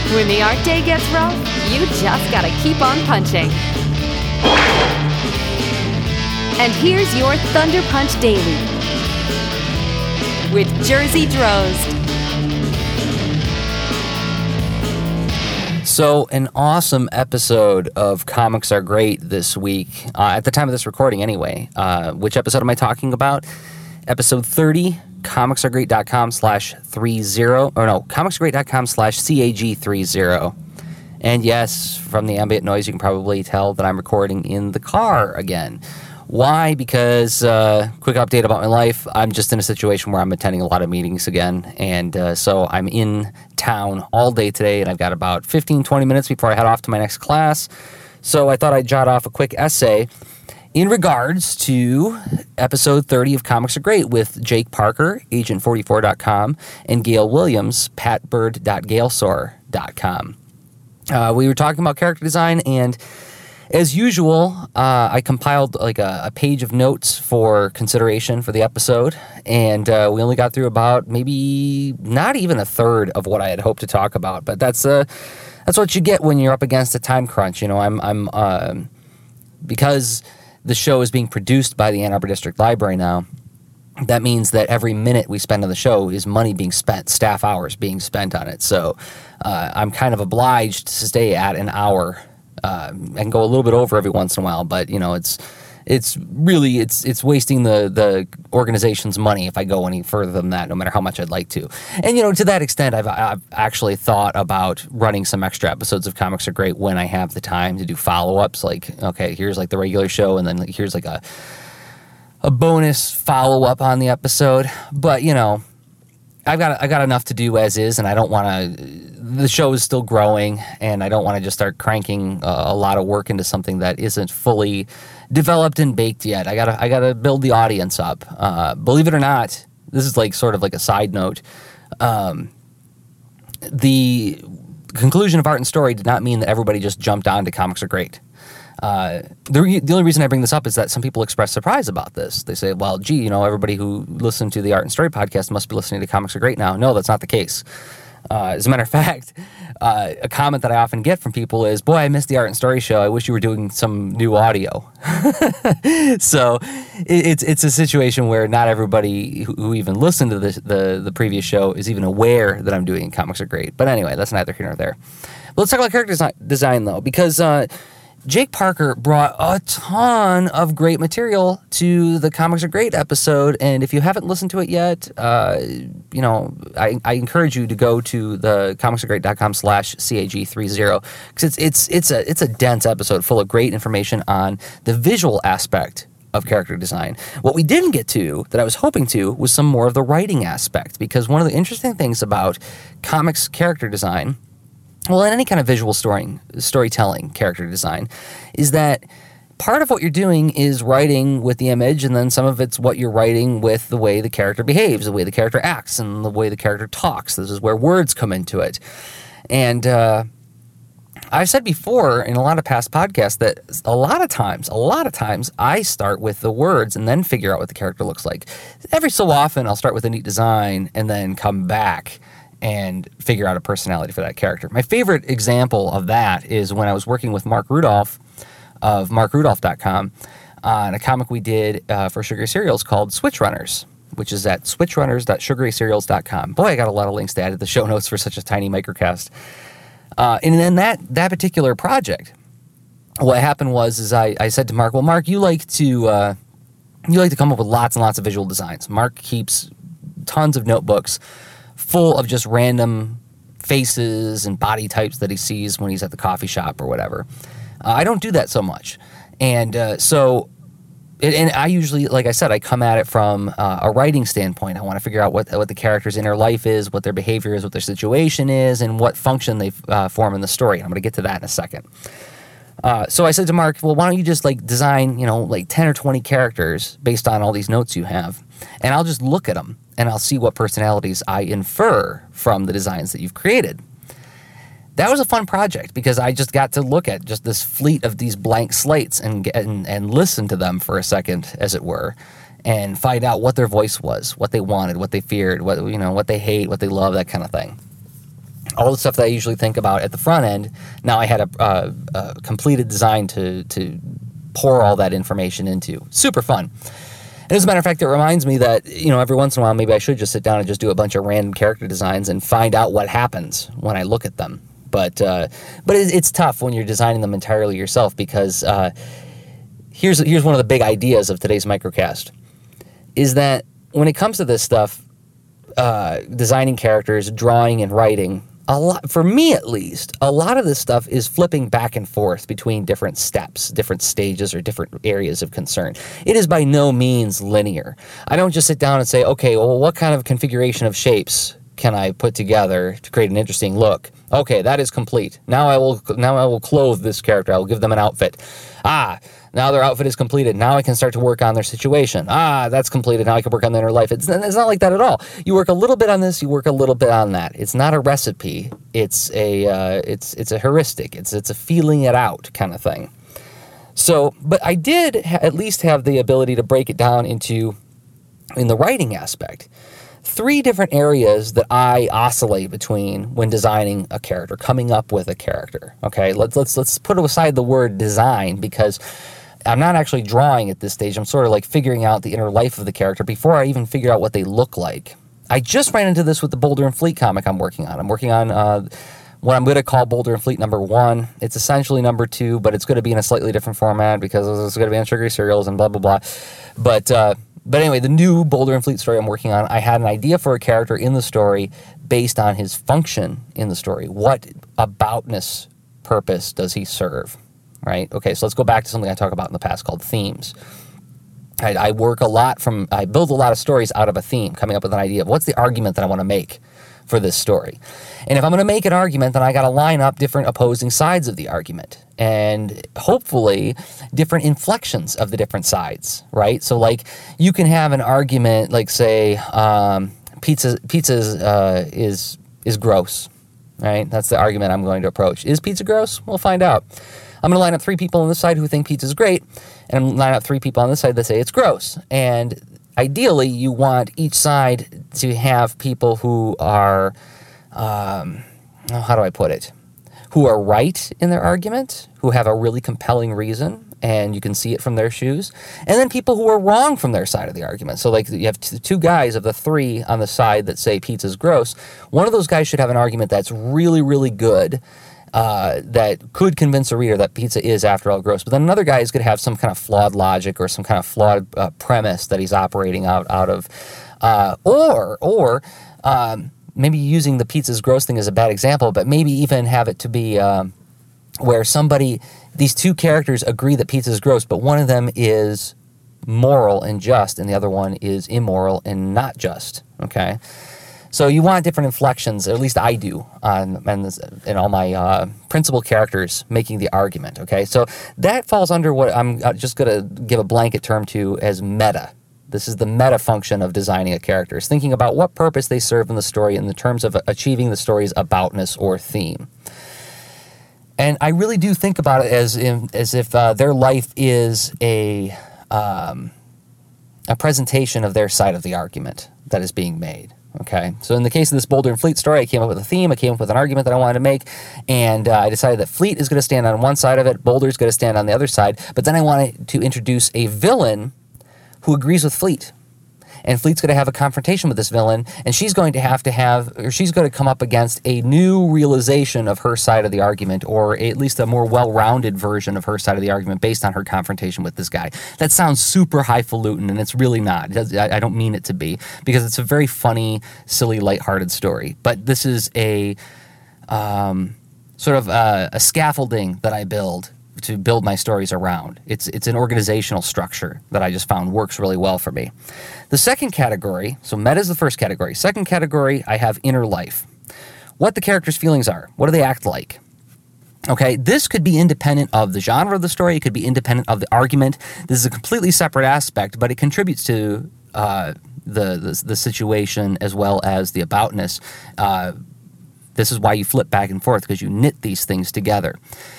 When the art day gets rough, you just gotta keep on punching. And here's your Thunder Punch Daily with Jersey Drozd. So, an awesome episode of Comics Are Great this week, at the time of this recording anyway. Which episode am I talking about? Episode 30, comicsargreat.com/30, or no, comicsargreat.com/CAG30. And yes, from the ambient noise, you can probably tell that I'm recording in the car again. Why? Because, quick update about my life, I'm just in a situation where I'm attending a lot of meetings again, and so I'm in town all day today, and I've got about 15-20 minutes before I head off to my next class, so I thought I'd jot off a quick essay in regards to episode 30 of Comics Are Great with Jake Parker, Agent44.com, and Gail Williams, patbird.gailsor.com. We were talking about character design, and as usual, I compiled like a page of notes for consideration for the episode, and we only got through about maybe not even a third of what I had hoped to talk about. But that's what you get when you're up against a time crunch. You know, I'm because the show is being produced by the Ann Arbor District Library now. That means that every minute we spend on the show is money being spent, staff hours being spent on it. So I'm kind of obliged to stay at an hour. I can go a little bit over every once in a while, but you know, it's really wasting the organization's money if I go any further than that, no matter how much I'd like to. And you know, to that extent, I've actually thought about running some extra episodes of Comics Are Great when I have the time to do follow-ups. Like, okay, here's like the regular show, and then here's like a bonus follow-up on the episode. But you know, I got enough to do as is, and I don't want to. The show is still growing, and I don't want to just start cranking a lot of work into something that isn't fully developed and baked yet. I gotta build the audience up. Believe it or not, this is like sort of like a side note. The conclusion of Art and Story did not mean that everybody just jumped on to Comics Are Great. The only reason I bring this up is that some people express surprise about this. They say, well, gee, you know, everybody who listened to the Art and Story podcast must be listening to Comics Are Great now. No, that's not the case. As a matter of fact, a comment that I often get from people is, boy, I missed the Art and Story show. I wish you were doing some new audio. So it's a situation where not everybody who even listened to the previous show is even aware that I'm doing Comics Are Great. But anyway, that's neither here nor there. But let's talk about character design, though, because Jake Parker brought a ton of great material to the Comics Are Great episode, and if you haven't listened to it yet, you know, I encourage you to go to the comicsagreat.com/CAG30, because it's a dense episode full of great information on the visual aspect of character design. What we didn't get to, that I was hoping to, was some more of the writing aspect, because one of the interesting things about comics character design, well, in any kind of visual storytelling, character design, is that part of what you're doing is writing with the image, and then some of it's what you're writing with the way the character behaves, the way the character acts, and the way the character talks. This is where words come into it. And I've said before in a lot of past podcasts that a lot of times, I start with the words and then figure out what the character looks like. Every so often, I'll start with a neat design and then come back and figure out a personality for that character. My favorite example of that is when I was working with Mark Rudolph of markrudolph.com on a comic we did for Sugary Cereals called Switch Runners, which is at switchrunners.sugarycereals.com. Boy, I got a lot of links to add to the show notes for such a tiny microcast. And then that particular project, what happened was I said to Mark, well, Mark, you like to come up with lots and lots of visual designs. Mark keeps tons of notebooks full of just random faces and body types that he sees when he's at the coffee shop or whatever. I don't do that so much. And so I usually, like I said, I come at it from a writing standpoint. I want to figure out what the character's inner life is, what their behavior is, what their situation is, and what function they form in the story. I'm going to get to that in a second. So I said to Mark, well, why don't you just like design, 10 or 20 characters based on all these notes you have, and I'll just look at them and I'll see what personalities I infer from the designs that you've created. That was a fun project because I just got to look at just this fleet of these blank slates and listen to them for a second, as it were, and find out what their voice was, what they wanted, what they feared, what they hate, what they love, that kind of thing. all the stuff that I usually think about at the front end, now I had a completed design to pour all that information into. Super fun. And as a matter of fact, it reminds me that, every once in a while, maybe I should just sit down and just do a bunch of random character designs and find out what happens when I look at them. But it's tough when you're designing them entirely yourself, because here's one of the big ideas of today's microcast, is that when it comes to this stuff, designing characters, drawing and writing, a lot, for me at least, a lot of this stuff is flipping back and forth between different steps, different stages, or different areas of concern. It is by no means linear. I don't just sit down and say, okay, well, what kind of configuration of shapes can I put together to create an interesting look? Okay, that is complete. Now I will clothe this character. I will give them an outfit. Now their outfit is completed. Now I can start to work on their situation. That's completed. Now I can work on their inner life. It's not like that at all. You work a little bit on this. You work a little bit on that. It's not a recipe. It's a heuristic. It's a feeling it out kind of thing. So, but I did at least have the ability to break it down in the writing aspect. 3 different areas that I oscillate between when designing a character, coming up with a character. Okay, let's put aside the word design, because I'm not actually drawing at this stage. I'm sort of like figuring out the inner life of the character before I even figure out what they look like. I just ran into this with the Boulder and Fleet comic I'm working on. I'm working on what I'm going to call Boulder and Fleet number 1. It's essentially number 2, but it's going to be in a slightly different format because it's going to be on Sugary Cereals and blah, blah, blah. But anyway, the new Boulder and Fleet story I'm working on, I had an idea for a character in the story based on his function in the story. What aboutness purpose does he serve, right? Okay, so let's go back to something I talked about in the past called themes. I build a lot of stories out of a theme, coming up with an idea of what's the argument that I want to make for this story. And if I'm going to make an argument, then I got to line up different opposing sides of the argument, and hopefully different inflections of the different sides, right? So like you can have an argument like, say, pizza is gross, right? That's the argument I'm going to approach. Is pizza gross? We'll find out. I'm going to line up 3 people on this side who think pizza is great, and I'm going to line up 3 people on this side that say it's gross. And ideally, you want each side to have people who are, how do I put it? Who are right in their argument, who have a really compelling reason, and you can see it from their shoes. And then people who are wrong from their side of the argument. So like you have 2 guys of the 3 on the side that say pizza's gross. One of those guys should have an argument that's really, really good, that could convince a reader that pizza is, after all, gross. But then another guy is going to have some kind of flawed logic or some kind of flawed premise that he's operating out of. Or maybe using the pizza's gross thing as a bad example, but maybe even have it to be where these 2 characters agree that pizza is gross, but one of them is moral and just, and the other one is immoral and not just, okay? So you want different inflections, or at least I do, in all my principal characters making the argument, okay? So that falls under what I'm just going to give a blanket term to as meta. This is the meta function of designing a character, is thinking about what purpose they serve in the story in the terms of achieving the story's aboutness or theme. And I really do think about it as if their life is a presentation of their side of the argument that is being made. Okay, so in the case of this Boulder and Fleet story, I came up with a theme, I came up with an argument that I wanted to make, and I decided that Fleet is going to stand on one side of it, Boulder is going to stand on the other side, but then I wanted to introduce a villain who agrees with Fleet. And Fleet's going to have a confrontation with this villain, and she's going to come up against a new realization of her side of the argument, or at least a more well-rounded version of her side of the argument based on her confrontation with this guy. That sounds super highfalutin, and it's really not. I don't mean it to be, because it's a very funny, silly, lighthearted story. But this is a sort of a scaffolding that I build to build my stories around. It's an organizational structure that I just found works really well for me. The second category, so meta is the first category. Second category, I have inner life. What the character's feelings are. What do they act like? Okay, this could be independent of the genre of the story. It could be independent of the argument. This is a completely separate aspect, but it contributes to the situation as well as the aboutness. This is why you flip back and forth, because you knit these things together.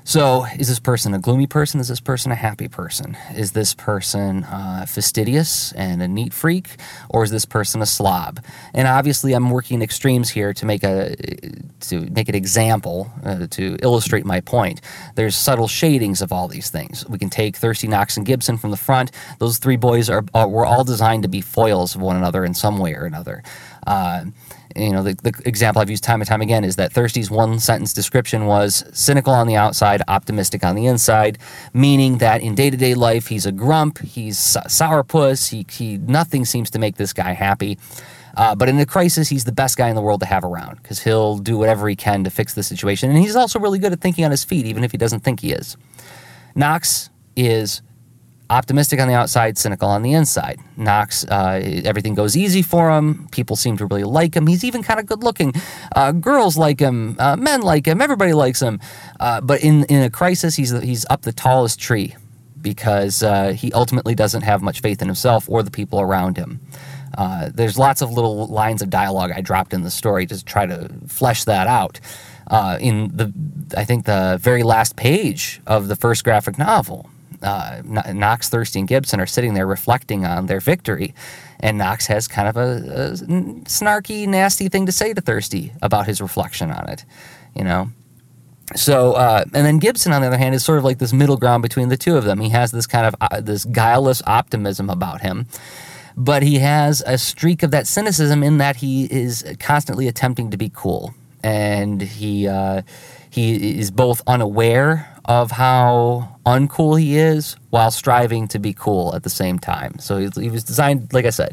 So is this person a gloomy person? Is this person a happy person? Is this person fastidious and a neat freak? Or is this person a slob? And obviously I'm working extremes here to make an example, to illustrate my point. There's subtle shadings of all these things. We can take Thirsty, Knox, and Gibson from the front. Those three boys were all designed to be foils of one another in some way or another. The example I've used time and time again is that Thirsty's one-sentence description was cynical on the outside, optimistic on the inside, meaning that in day-to-day life, he's a grump, he's sourpuss, nothing seems to make this guy happy. But in a crisis, he's the best guy in the world to have around because he'll do whatever he can to fix the situation. And he's also really good at thinking on his feet, even if he doesn't think he is. Knox is optimistic on the outside, cynical on the inside. Knox, everything goes easy for him. People seem to really like him. He's even kind of good looking. Girls like him. Men like him. Everybody likes him. But in a crisis, he's up the tallest tree because he ultimately doesn't have much faith in himself or the people around him. There's lots of little lines of dialogue I dropped in the story to try to flesh that out. I think the very last page of the first graphic novel, Knox, Thirsty, and Gibson are sitting there reflecting on their victory, and Knox has kind of a snarky, nasty thing to say to Thirsty about his reflection on it, So, and then Gibson, on the other hand, is sort of like this middle ground between the two of them. He has this kind of this guileless optimism about him, but he has a streak of that cynicism in that he is constantly attempting to be cool, and he is both unaware of how uncool he is while striving to be cool at the same time. So he was designed, like I said,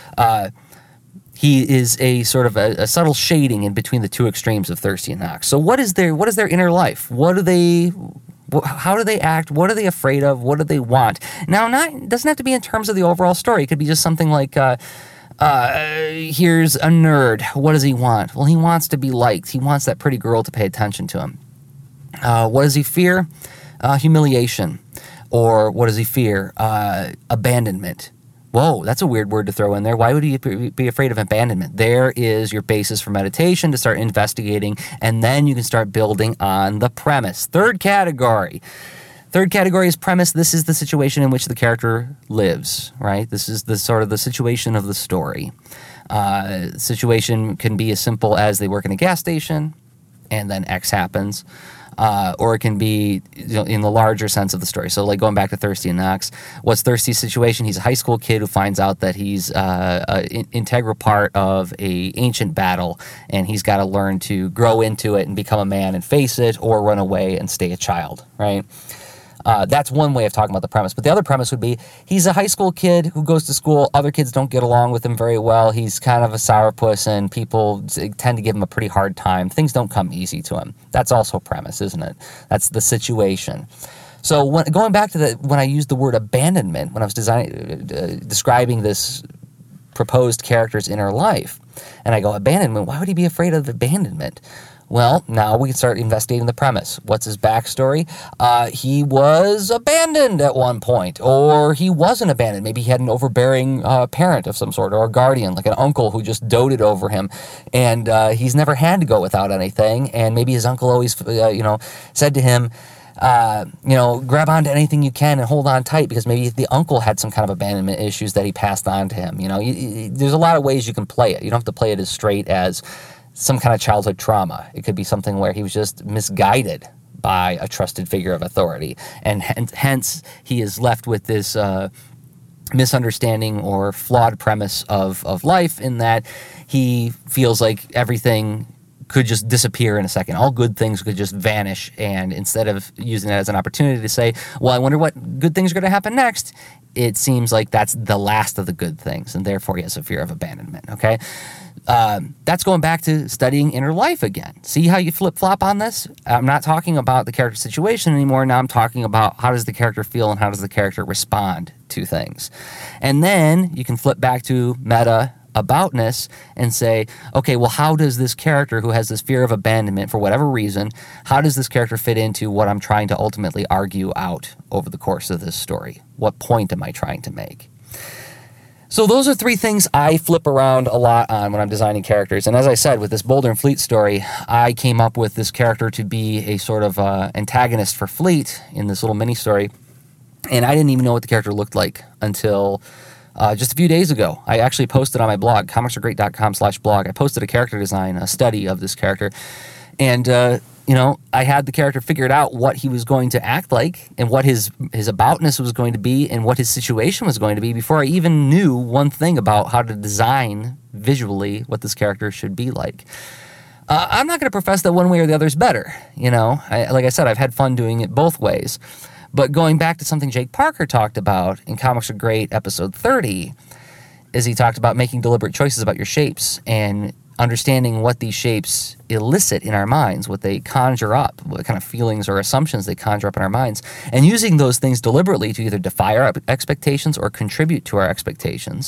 he is a sort of a subtle shading in between the two extremes of Thirsty and Knox. So what is their inner life? How do they act? What are they afraid of? What do they want? Now, it doesn't have to be in terms of the overall story. It could be just something like, here's a nerd. What does he want? Well, he wants to be liked. He wants that pretty girl to pay attention to him. What does he fear? Humiliation. Or what does he fear? Abandonment. Whoa, that's a weird word to throw in there. Why would he be afraid of abandonment? There is your basis for meditation to start investigating, and then you can start building on the premise. Third category is premise. This is the situation in which the character lives, right? This is the sort of the situation of the story. Situation can be as simple as they work in a gas station, and then X happens. Or it can be in the larger sense of the story. So like going back to Thirsty and Knox, what's Thirsty's situation? He's a high school kid who finds out that he's an integral part of a ancient battle, and he's got to learn to grow into it and become a man and face it, or run away and stay a child, right? That's one way of talking about the premise. But the other premise would be he's a high school kid who goes to school. Other kids don't get along with him very well. He's kind of a sourpuss, and people tend to give him a pretty hard time. Things don't come easy to him. That's also premise, isn't it? That's the situation. So going back to when I used the word abandonment, when I was describing this proposed character's inner life, and I go, abandonment, why would he be afraid of abandonment? Well, now we can start investigating the premise. What's his backstory? He was abandoned at one point, or he wasn't abandoned. Maybe he had an overbearing parent of some sort, or a guardian, like an uncle who just doted over him, and he's never had to go without anything, and maybe his uncle always, said to him, grab onto anything you can and hold on tight, because maybe the uncle had some kind of abandonment issues that he passed on to him. There's a lot of ways you can play it. You don't have to play it as straight as some kind of childhood trauma. It could be something where he was just misguided by a trusted figure of authority, and hence he is left with this misunderstanding or flawed premise of life, in that he feels like everything could just disappear in a second. All good things could just vanish, and instead of using that as an opportunity to say, well, I wonder what good things are going to happen next, it seems like that's the last of the good things, and therefore he has a fear of abandonment, okay? That's going back to studying inner life again. See how you flip-flop on this? I'm not talking about the character situation anymore. Now I'm talking about how does the character feel and how does the character respond to things. And then you can flip back to meta aboutness and say, okay, well, how does this character who has this fear of abandonment for whatever reason, how does this character fit into what I'm trying to ultimately argue out over the course of this story? What point am I trying to make? So those are three things I flip around a lot on when I'm designing characters. And as I said, with this Boulder and Fleet story, I came up with this character to be a sort of antagonist for Fleet in this little mini story. And I didn't even know what the character looked like until just a few days ago. I actually posted on my blog, comicsaregreat.com/blog. I posted a character design, a study of this character. And, I had the character figured out what he was going to act like and what his aboutness was going to be and what his situation was going to be before I even knew one thing about how to design visually what this character should be like. I'm not going to profess that one way or the other is better. Like I said, I've had fun doing it both ways. But going back to something Jake Parker talked about in Comics Are Great, episode 30, is he talked about making deliberate choices about your shapes and understanding what these shapes elicit in our minds, what they conjure up, what kind of feelings or assumptions they conjure up in our minds, and using those things deliberately to either defy our expectations or contribute to our expectations.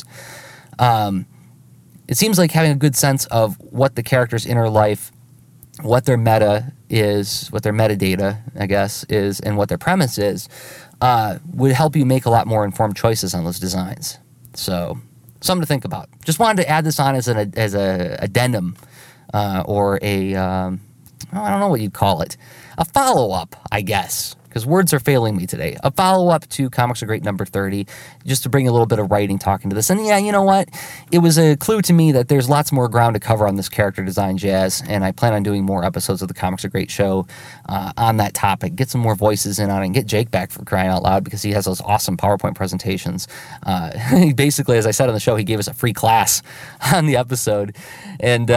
It seems like having a good sense of what the character's inner life, what their meta is, what their metadata, I guess, is, and what their premise is, would help you make a lot more informed choices on those designs. So, something to think about. Just wanted to add this on as a addendum, or I don't know what you'd call it, a follow-up, I guess, because words are failing me today. A follow-up to Comics Are Great number 30, just to bring a little bit of writing talking to this. And yeah, you know what? It was a clue to me that there's lots more ground to cover on this character design jazz, and I plan on doing more episodes of the Comics Are Great show on that topic. Get some more voices in on it, and get Jake back for crying out loud, because he has those awesome PowerPoint presentations. Basically, as I said on the show, he gave us a free class on the episode. And,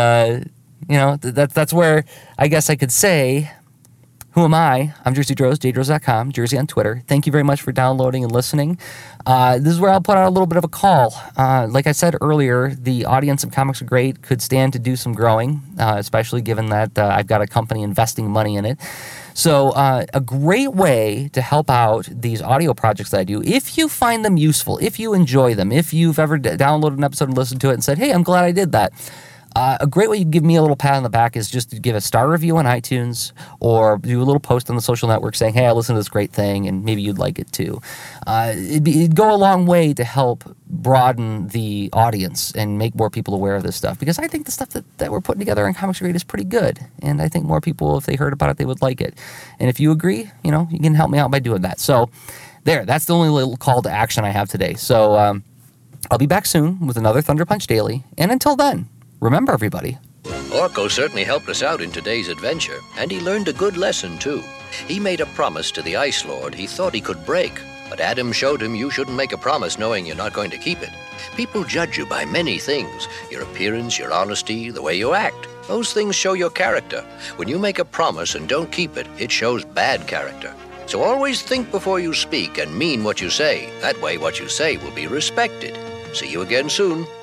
that's where I guess I could say, who am I? I'm Jersey Droz, jdroz.com, Jersey on Twitter. Thank you very much for downloading and listening. This is where I'll put out a little bit of a call. Like I said earlier, the audience of Comics Are Great could stand to do some growing, especially given that I've got a company investing money in it. So a great way to help out these audio projects that I do, if you find them useful, if you enjoy them, if you've ever downloaded an episode and listened to it and said, hey, I'm glad I did that, a great way you can give me a little pat on the back is just to give a star review on iTunes or do a little post on the social network saying, hey, I listened to this great thing and maybe you'd like it too. It'd go a long way to help broaden the audience and make more people aware of this stuff, because I think the stuff that we're putting together in Comics Are Great is pretty good, and I think more people, if they heard about it, they would like it. And if you agree, you can help me out by doing that. So that's the only little call to action I have today. So I'll be back soon with another Thunder Punch Daily, and until then, remember, everybody. Orko certainly helped us out in today's adventure, and he learned a good lesson, too. He made a promise to the Ice Lord he thought he could break, but Adam showed him you shouldn't make a promise knowing you're not going to keep it. People judge you by many things: your appearance, your honesty, the way you act. Those things show your character. When you make a promise and don't keep it, it shows bad character. So always think before you speak and mean what you say. That way what you say will be respected. See you again soon.